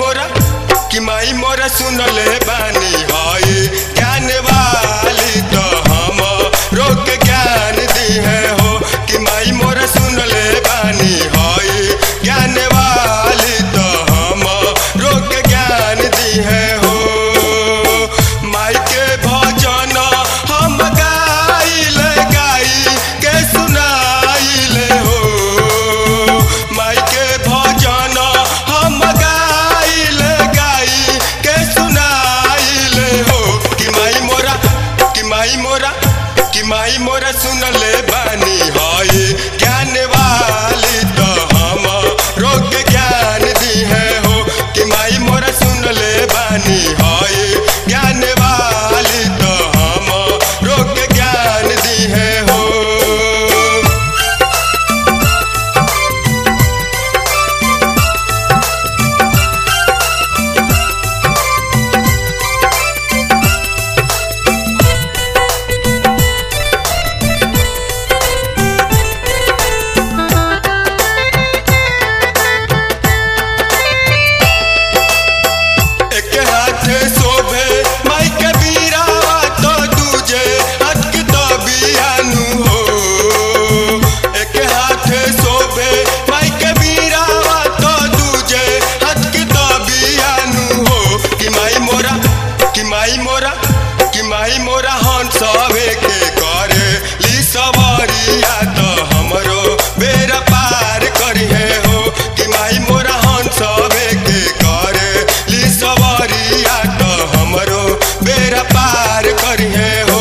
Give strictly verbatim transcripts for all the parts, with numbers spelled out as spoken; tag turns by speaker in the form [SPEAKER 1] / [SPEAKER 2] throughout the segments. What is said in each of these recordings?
[SPEAKER 1] मोरा कि माई मोरा सुनले बानी हाय ज्ञान वाली तो हम रोक ज्ञान दी है हो कि माई मोरा सुनले बानी हाय ज्ञान वाली तो हम रोक ज्ञान दी है हो। माई के भजन हम गाइल गाई के सुनाइल हो। माई के भजन हम गाइल गाई के सुनाइल हो कि माई मोरा कि माई मोरा कि माई मोरा सुनले बानी हाय ज्ञान वाली तो हम रोक ज्ञान दी है हो कि माई मोरा सुनले बानी हाय ज्ञान वाली तो हम रोक ज्ञान दी है हो। माई मोरा कि माई मोरा हंसवे के करे ली सवारिया तो हमरो बेरा पार करी है हो कि माई मोरा हंसवे के करे ली सवारिया तो हमरो बेरा पार करी है हो।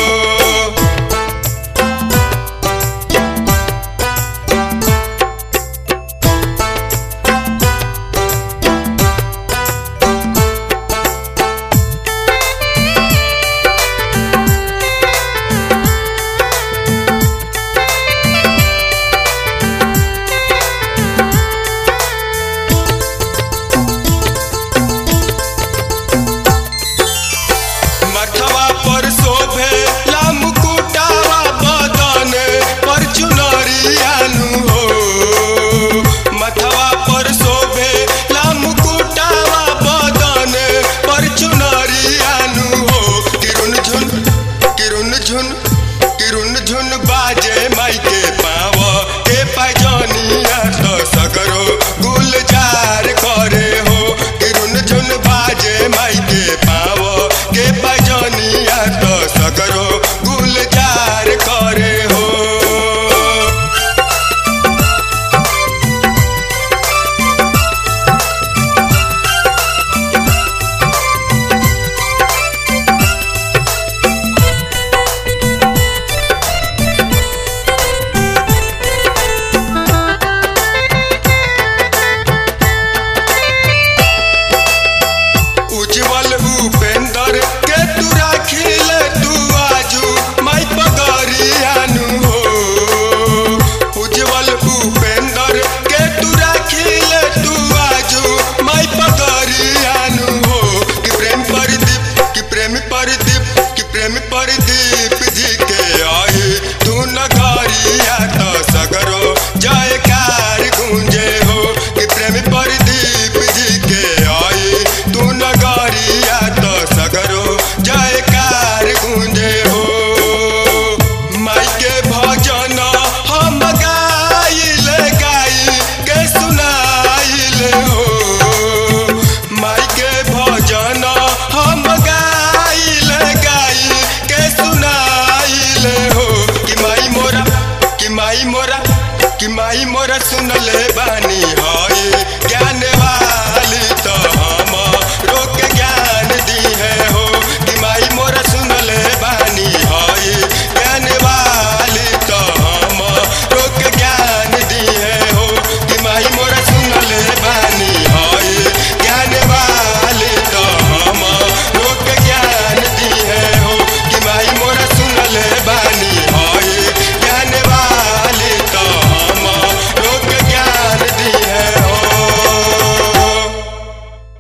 [SPEAKER 1] किरुन झुन बाजे माई के पाव के पैजनिया तो सगरो गुलजार करे हो किरुन झुन बाजे माई के पाव के पैजनिया तो सगरो गुलजार करे हो। उज्जवल उपेंद्र के तू राखिल तू आजू माई पगरियानु हो। उज्जवल उपेंद्र के तू राखिल तू आजू माई पगरियानु हो कि प्रेम प्रदीप कि प्रेमी प्रदीप कि प्रेमी प्रदीप जी के आए तू नगरिया तो सगरो जयकार गूंजे हो कि प्रेमी प्रदीप जी के आए तू नगरिया तो सगरो जयकार गूंजे हो। माई के भजन हम गाइल गाई के सुनाइल हो। माई के भजन हम गाइल गाई के सुनाइल हो कि माई मोरा कि माई मोरा कि माई मोरा सुनले बानी हाय